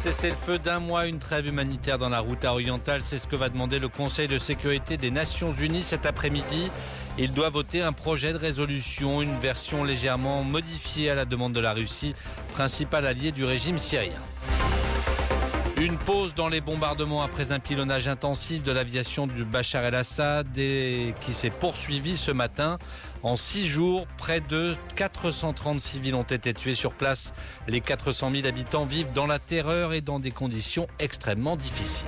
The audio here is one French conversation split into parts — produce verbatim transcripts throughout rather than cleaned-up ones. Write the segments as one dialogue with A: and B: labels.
A: Cessez-le-feu d'un mois, une trêve humanitaire dans la Ghouta orientale, c'est ce que va demander le Conseil de sécurité des Nations Unies cet après-midi. Il doit voter un projet de résolution, une version légèrement modifiée à la demande de la Russie, principal allié du régime syrien. Une pause dans les bombardements après un pilonnage intensif de l'aviation du Bachar el-Assad et qui s'est poursuivi ce matin. En six jours, près de quatre cent trente civils ont été tués sur place. Les quatre cent mille habitants vivent dans la terreur et dans des conditions extrêmement difficiles.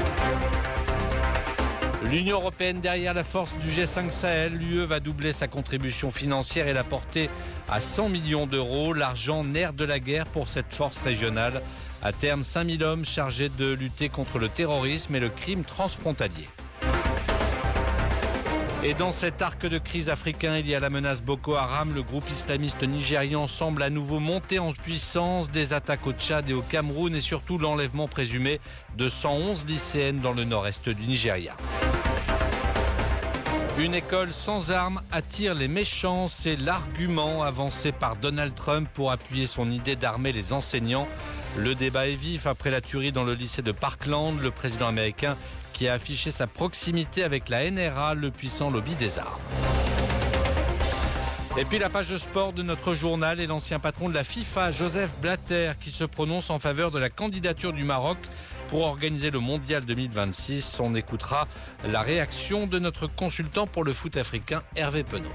A: L'Union européenne derrière la force du G cinq Sahel, l'U E va doubler sa contribution financière et la porter à cent millions d'euros. L'argent nerf de la guerre pour cette force régionale. À terme, cinq mille hommes chargés de lutter contre le terrorisme et le crime transfrontalier. Et dans cet arc de crise africain, il y a la menace Boko Haram. Le groupe islamiste nigérian semble à nouveau monter en puissance. Des attaques au Tchad et au Cameroun et surtout l'enlèvement présumé de cent onze lycéennes dans le nord-est du Nigeria. Une école sans armes attire les méchants, c'est l'argument avancé par Donald Trump pour appuyer son idée d'armer les enseignants. Le débat est vif après la tuerie dans le lycée de Parkland. Le président américain qui a affiché sa proximité avec la N R A, le puissant lobby des armes. Et puis la page de sport de notre journal et l'ancien patron de la FIFA, Joseph Blatter, qui se prononce en faveur de la candidature du Maroc pour organiser le Mondial deux mille vingt-six. On écoutera la réaction de notre consultant pour le foot africain, Hervé Penaud.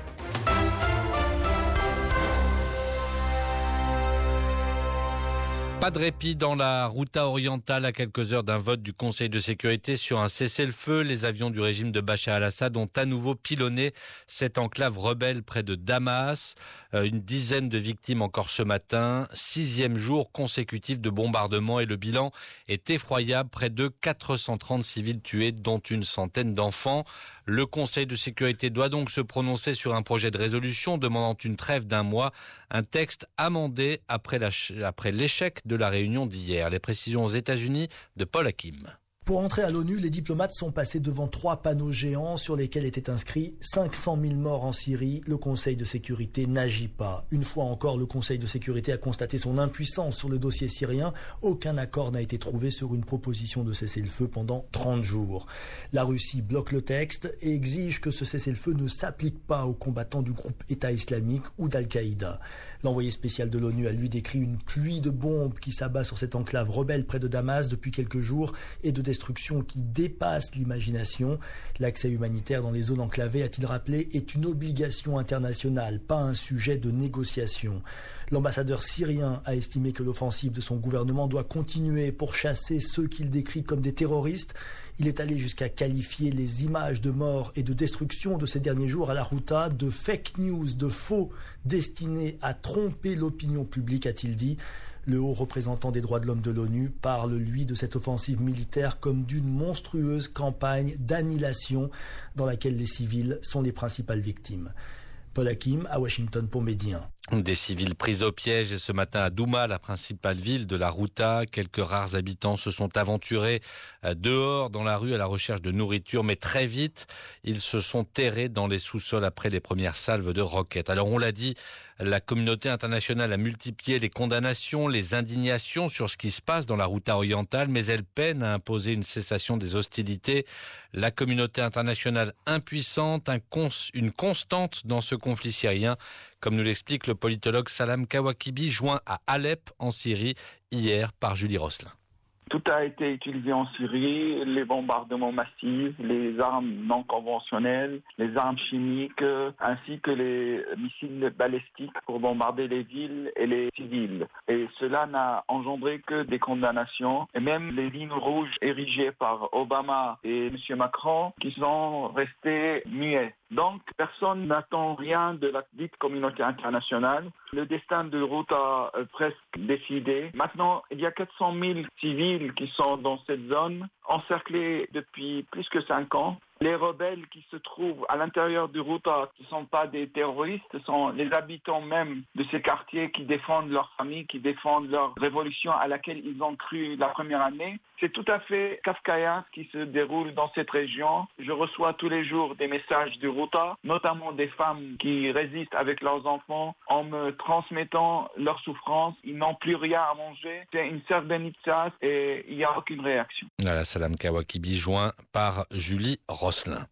A: Pas de répit dans la Ghouta orientale à quelques heures d'un vote du Conseil de sécurité sur un cessez-le-feu. Les avions du régime de Bachar el-Assad ont à nouveau pilonné cette enclave rebelle près de Damas. Une dizaine de victimes encore ce matin. Sixième jour consécutif de bombardements et le bilan est effroyable. Près de quatre cent trente civils tués, dont une centaine d'enfants. Le Conseil de sécurité doit donc se prononcer sur un projet de résolution demandant une trêve d'un mois. Un texte amendé après, la, après l'échec de la réunion d'hier. Les précisions aux États-Unis de Paul Hakim.
B: Pour entrer à l'ONU, les diplomates sont passés devant trois panneaux géants sur lesquels étaient inscrits cinq cent mille morts en Syrie. Le Conseil de sécurité n'agit pas. Une fois encore, le Conseil de sécurité a constaté son impuissance sur le dossier syrien. Aucun accord n'a été trouvé sur une proposition de cessez-le-feu pendant trente jours. La Russie bloque le texte et exige que ce cessez-le-feu ne s'applique pas aux combattants du groupe État islamique ou d'Al-Qaïda. L'envoyé spécial de l'ONU a lui décrit une pluie de bombes qui s'abat sur cette enclave rebelle près de Damas depuis quelques jours et de destruction qui dépasse l'imagination. L'accès humanitaire dans les zones enclavées, a-t-il rappelé, est une obligation internationale, pas un sujet de négociation. L'ambassadeur syrien a estimé que l'offensive de son gouvernement doit continuer pour chasser ceux qu'il décrit comme des terroristes. Il est allé jusqu'à qualifier les images de mort et de destruction de ces derniers jours à la Ghouta de fake news, de faux, destinés à tromper l'opinion publique, a-t-il dit. Le haut représentant des droits de l'homme de l'ONU parle, lui, de cette offensive militaire comme d'une monstrueuse campagne d'annihilation dans laquelle les civils sont les principales victimes. Paul Hakim à Washington pour Média.
A: Des civils pris au piège et ce matin à Douma, la principale ville de la Ghouta. Quelques rares habitants se sont aventurés dehors dans la rue à la recherche de nourriture, mais très vite, ils se sont terrés dans les sous-sols après les premières salves de roquettes. Alors on l'a dit, la communauté internationale a multiplié les condamnations, les indignations sur ce qui se passe dans la Ghouta orientale, mais elle peine à imposer une cessation des hostilités. La communauté internationale impuissante, un cons- une constante dans ce conflit syrien, comme nous l'explique le politologue Salam Kawakibi, joint à Alep en Syrie hier par Julie Rosselin.
C: Tout a été utilisé en Syrie, les bombardements massifs, les armes non conventionnelles, les armes chimiques, ainsi que les missiles balistiques pour bombarder les villes et les civils. Et cela n'a engendré que des condamnations, et même les lignes rouges érigées par Obama et M. Macron qui sont restés muets. Donc, personne n'attend rien de la dite communauté internationale. Le destin de Ghouta est presque décidé. Maintenant, il y a quatre cent mille civils qui sont dans cette zone, encerclés depuis plus que cinq ans. Les rebelles qui se trouvent à l'intérieur du Ghouta, ce ne sont pas des terroristes, ce sont les habitants même de ces quartiers qui défendent leur famille, qui défendent leur révolution à laquelle ils ont cru la première année. C'est tout à fait kafkaïen ce qui se déroule dans cette région. Je reçois tous les jours des messages du Ghouta, notamment des femmes qui résistent avec leurs enfants en me transmettant leur souffrance. Ils n'ont plus rien à manger. C'est une serbenitsa et il n'y a aucune réaction.
A: Voilà, Salam Kawakibi, joint par Julie Rosselin.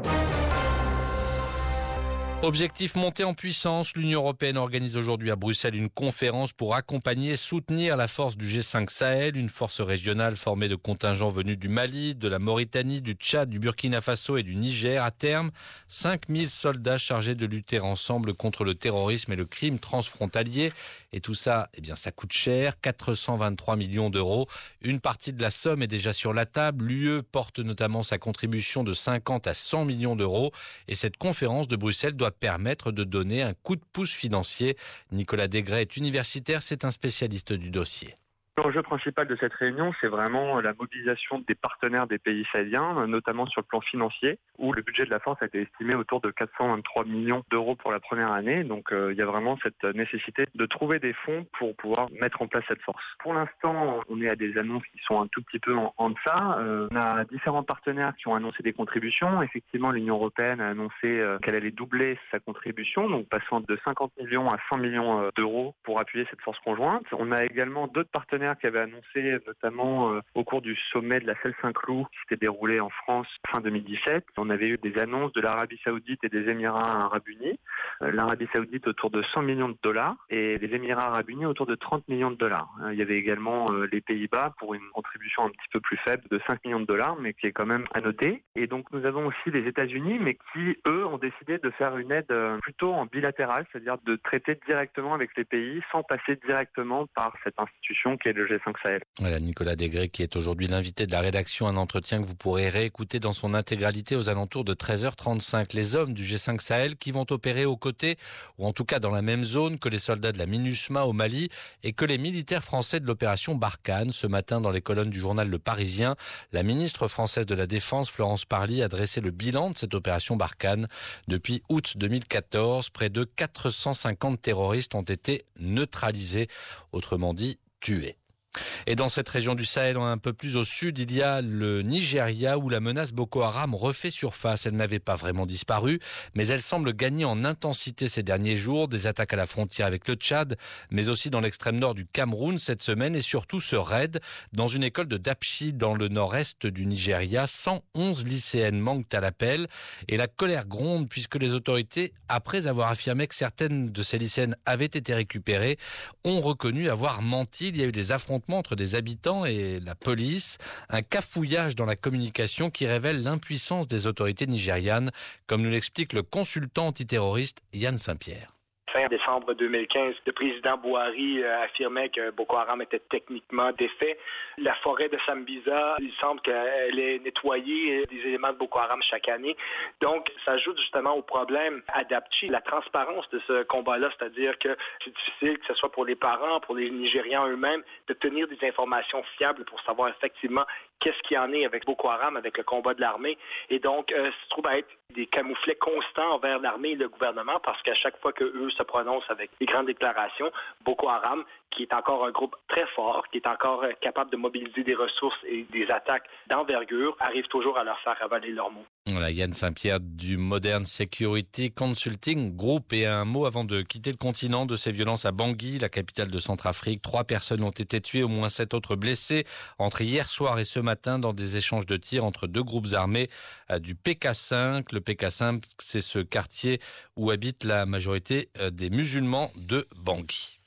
A: Objectif monté en puissance, l'Union européenne organise aujourd'hui à Bruxelles une conférence pour accompagner et soutenir la force du G cinq Sahel, une force régionale formée de contingents venus du Mali, de la Mauritanie, du Tchad, du Burkina Faso et du Niger. À terme, cinq mille soldats chargés de lutter ensemble contre le terrorisme et le crime transfrontalier. Et tout ça, eh bien, ça coûte cher, quatre cent vingt-trois millions d'euros. Une partie de la somme est déjà sur la table. L'U E porte notamment sa contribution de cinquante à cent millions d'euros. Et cette conférence de Bruxelles doit permettre de donner un coup de pouce financier. Nicolas Desgrais est universitaire, c'est un spécialiste du dossier.
D: L'enjeu principal de cette réunion, c'est vraiment la mobilisation des partenaires des pays sahéliens, notamment sur le plan financier, où le budget de la force a été estimé autour de quatre cent vingt-trois millions d'euros pour la première année. Donc euh, il y a vraiment cette nécessité de trouver des fonds pour pouvoir mettre en place cette force. Pour l'instant, on est à des annonces qui sont un tout petit peu en, en deçà. Euh, on a différents partenaires qui ont annoncé des contributions. Effectivement, l'Union européenne a annoncé euh, qu'elle allait doubler sa contribution, donc passant de cinquante millions à cent millions d'euros pour appuyer cette force conjointe. On a également d'autres partenaires qui avait annoncé notamment euh, au cours du sommet de la Celle Saint-Cloud qui s'était déroulé en France fin deux mille dix-sept. On avait eu des annonces de l'Arabie Saoudite et des Émirats Arabes Unis. Euh, L'Arabie Saoudite autour de cent millions de dollars et les Émirats Arabes Unis autour de trente millions de dollars. Euh, il y avait également euh, les Pays-Bas pour une contribution un petit peu plus faible de cinq millions de dollars, mais qui est quand même à noter. Et donc nous avons aussi les États-Unis, mais qui, eux, ont décidé de faire une aide euh, plutôt en bilatéral, c'est-à-dire de traiter directement avec les pays sans passer directement par cette institution qui est le G cinq Sahel.
A: Voilà, Nicolas Desgrais qui est aujourd'hui l'invité de la rédaction, un entretien que vous pourrez réécouter dans son intégralité aux alentours de treize heures trente-cinq. Les hommes du G cinq Sahel qui vont opérer aux côtés, ou en tout cas dans la même zone que les soldats de la MINUSMA au Mali et que les militaires français de l'opération Barkhane. Ce matin, dans les colonnes du journal Le Parisien, la ministre française de la Défense, Florence Parly, a dressé le bilan de cette opération Barkhane. Depuis août deux mille quatorze, près de quatre cent cinquante terroristes ont été neutralisés, autrement dit tués. Et dans cette région du Sahel, un peu plus au sud, il y a le Nigeria où la menace Boko Haram refait surface. Elle n'avait pas vraiment disparu, mais elle semble gagner en intensité ces derniers jours. Des attaques à la frontière avec le Tchad, mais aussi dans l'extrême nord du Cameroun cette semaine et surtout ce raid dans une école de Dapchi dans le nord-est du Nigeria. cent onze lycéennes manquent à l'appel et la colère gronde puisque les autorités, après avoir affirmé que certaines de ces lycéennes avaient été récupérées, ont reconnu avoir menti. Il y a eu des affrontements entre des habitants et la police, un cafouillage dans la communication qui révèle l'impuissance des autorités nigérianes, comme nous l'explique le consultant antiterroriste Yann Saint-Pierre.
E: Fin décembre deux mille quinze, le président Buhari euh, affirmait que Boko Haram était techniquement défait. La forêt de Sambisa, il semble qu'elle est nettoyée des éléments de Boko Haram chaque année. Donc, ça ajoute justement au problème à Dapchi, la transparence de ce combat-là, c'est-à-dire que c'est difficile, que ce soit pour les parents, pour les Nigérians eux-mêmes, d'obtenir des informations fiables pour savoir effectivement qu'est-ce qu'il y en est avec Boko Haram, avec le combat de l'armée. Et donc, euh, se trouve à être des camouflets constants envers l'armée et le gouvernement, parce qu'à chaque fois qu'eux se prononcent avec des grandes déclarations, Boko Haram, qui est encore un groupe très fort, qui est encore capable de mobiliser des ressources et des attaques d'envergure, arrive toujours à leur faire avaler leurs mots.
A: Voilà, Yann Saint-Pierre du Modern Security Consulting Group. Et un mot avant de quitter le continent de ces violences à Bangui, la capitale de Centrafrique. Trois personnes ont été tuées, au moins sept autres blessées entre hier soir et ce matin dans des échanges de tirs entre deux groupes armés du P K cinq. Le P K cinq, c'est ce quartier où habite la majorité des musulmans de Bangui.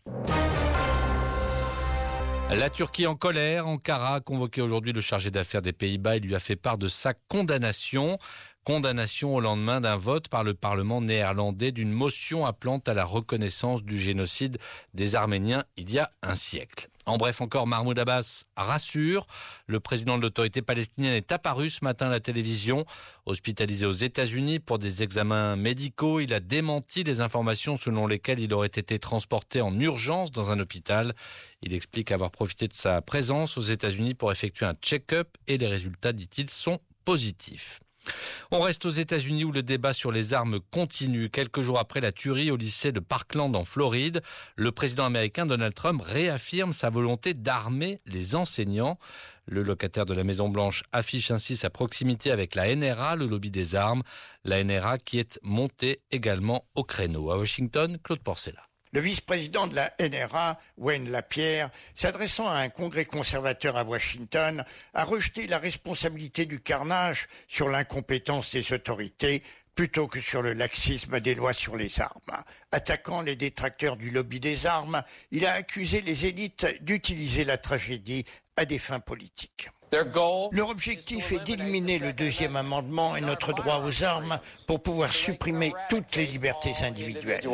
A: La Turquie en colère. Ankara a convoqué aujourd'hui le chargé d'affaires des Pays-Bas. Il lui a fait part de sa condamnation. Condamnation au lendemain d'un vote par le Parlement néerlandais d'une motion appelant à la reconnaissance du génocide des Arméniens il y a un siècle. En bref, encore, Mahmoud Abbas rassure. Le président de l'autorité palestinienne est apparu ce matin à la télévision. Hospitalisé aux États-Unis pour des examens médicaux, il a démenti les informations selon lesquelles il aurait été transporté en urgence dans un hôpital. Il explique avoir profité de sa présence aux États-Unis pour effectuer un check-up et les résultats, dit-il, sont positifs. On reste aux États-Unis où le débat sur les armes continue. Quelques jours après la tuerie au lycée de Parkland en Floride, le président américain Donald Trump réaffirme sa volonté d'armer les enseignants. Le locataire de la Maison-Blanche affiche ainsi sa proximité avec la N R A, le lobby des armes. La N R A qui est montée également au créneau. À Washington, Claude Porcella.
F: Le vice-président de la N R A, Wayne Lapierre, s'adressant à un congrès conservateur à Washington, a rejeté la responsabilité du carnage sur l'incompétence des autorités plutôt que sur le laxisme des lois sur les armes. Attaquant les détracteurs du lobby des armes, il a accusé les élites d'utiliser la tragédie à des fins politiques. Leur objectif est d'éliminer le deuxième amendement et notre droit aux armes pour pouvoir supprimer toutes les libertés individuelles.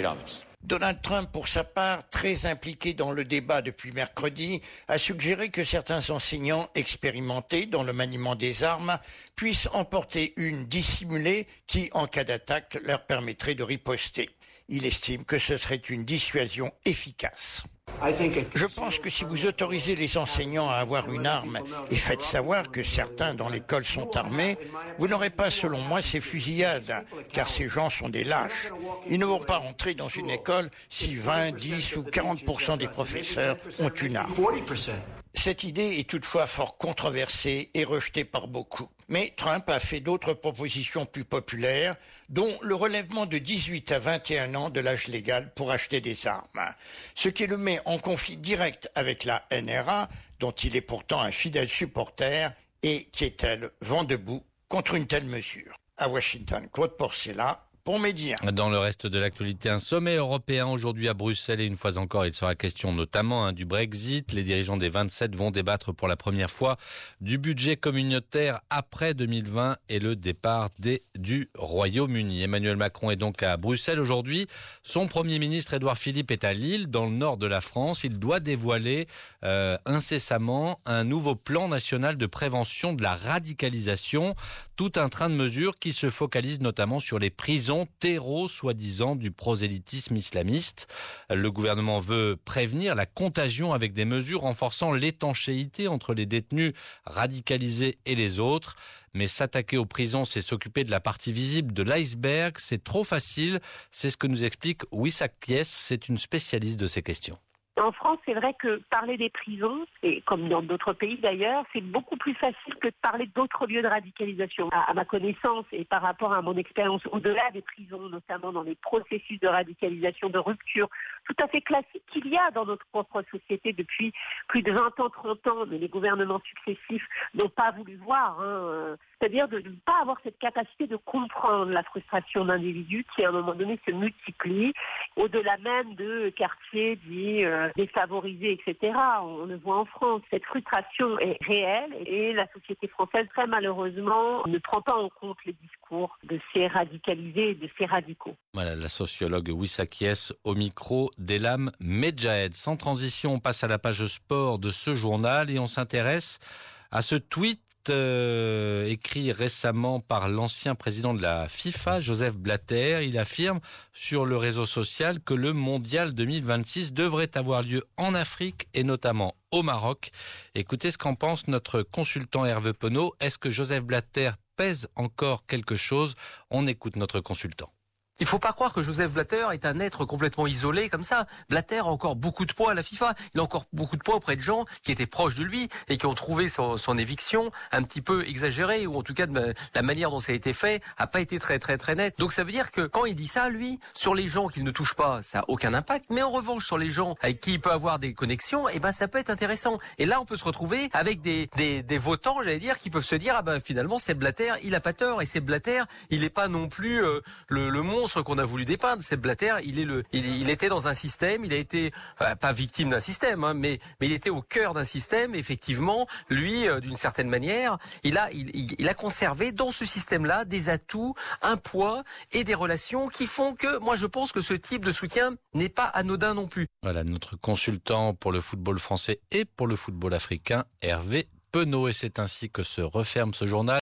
F: Donald Trump, pour sa part, très impliqué dans le débat depuis mercredi, a suggéré que certains enseignants expérimentés dans le maniement des armes puissent emporter une dissimulée qui, en cas d'attaque, leur permettrait de riposter. Il estime que ce serait une dissuasion efficace. Je pense que si vous autorisez les enseignants à avoir une arme et faites savoir que certains dans l'école sont armés, vous n'aurez pas, selon moi, ces fusillades, car ces gens sont des lâches. Ils ne vont pas entrer dans une école si vingt, dix ou quarante pour cent des professeurs ont une arme. Cette idée est toutefois fort controversée et rejetée par beaucoup. Mais Trump a fait d'autres propositions plus populaires, dont le relèvement de dix-huit à vingt et un ans de l'âge légal pour acheter des armes. Ce qui le met en conflit direct avec la N R A, dont il est pourtant un fidèle supporter, et qui est, elle, vent debout contre une telle mesure. À Washington, Claude Porcella. Pour Média.
A: Dans le reste de l'actualité, un sommet européen aujourd'hui à Bruxelles et une fois encore, il sera question notamment hein, du Brexit. Les dirigeants des vingt-sept vont débattre pour la première fois du budget communautaire après deux mille vingt et le départ des, du Royaume-Uni. Emmanuel Macron est donc à Bruxelles aujourd'hui. Son Premier ministre Édouard Philippe est à Lille, dans le nord de la France. Il doit dévoiler euh, incessamment un nouveau plan national de prévention de la radicalisation. Tout un train de mesures qui se focalise notamment sur les prisons terreau, soi-disant, du prosélytisme islamiste. Le gouvernement veut prévenir la contagion avec des mesures renforçant l'étanchéité entre les détenus radicalisés et les autres. Mais s'attaquer aux prisons, c'est s'occuper de la partie visible de l'iceberg. C'est trop facile. C'est ce que nous explique Wissa Kies. C'est une spécialiste de ces questions.
G: En France, c'est vrai que parler des prisons, et comme dans d'autres pays d'ailleurs, c'est beaucoup plus facile que de parler d'autres lieux de radicalisation. À, à ma connaissance et par rapport à mon expérience au-delà des prisons, notamment dans les processus de radicalisation, de rupture, tout à fait classiques qu'il y a dans notre propre société depuis plus de vingt ans, trente ans, mais les gouvernements successifs n'ont pas voulu voir. Hein, c'est-à-dire de ne pas avoir cette capacité de comprendre la frustration d'individus qui, à un moment donné, se multiplient, au-delà même de quartiers dits euh, défavorisés, et cetera. On le voit en France. Cette frustration est réelle et la société française, très malheureusement, ne prend pas en compte les discours de ces radicalisés et de ces radicaux.
A: Voilà, la sociologue Wissa Kies au micro d'Elam Medjahed. Sans transition, on passe à la page sport de ce journal et on s'intéresse à ce tweet Euh, écrit récemment par l'ancien président de la FIFA, Joseph Blatter. Il affirme sur le réseau social que le mondial deux mille vingt-six devrait avoir lieu en Afrique et notamment au Maroc. Écoutez ce qu'en pense notre consultant Hervé Penaud. Est-ce que Joseph Blatter pèse encore quelque chose? On écoute notre consultant.
H: Il ne faut pas croire que Joseph Blatter est un être complètement isolé comme ça. Blatter a encore beaucoup de poids à la FIFA. Il a encore beaucoup de poids auprès de gens qui étaient proches de lui et qui ont trouvé son, son éviction un petit peu exagérée, ou en tout cas de la manière dont ça a été fait a pas été très très très nette. Donc ça veut dire que quand il dit ça, lui, sur les gens qu'il ne touche pas, ça n'a aucun impact. Mais en revanche, sur les gens avec qui il peut avoir des connexions, eh ben ça peut être intéressant. Et là, on peut se retrouver avec des, des, des votants, j'allais dire, qui peuvent se dire ah ben finalement c'est Blatter, il a pas tort, et c'est Blatter, il n'est pas non plus euh, le, le monstre qu'on a voulu dépeindre. C'est Blatter, il est le, il, il était dans un système, il a été euh, pas victime d'un système, hein, mais mais il était au cœur d'un système. Effectivement, lui, euh, d'une certaine manière, il a il, il, il a conservé dans ce système-là des atouts, un poids et des relations qui font que moi je pense que ce type de soutien n'est pas anodin non plus.
A: Voilà notre consultant pour le football français et pour le football africain, Hervé Penaud, et c'est ainsi que se referme ce journal.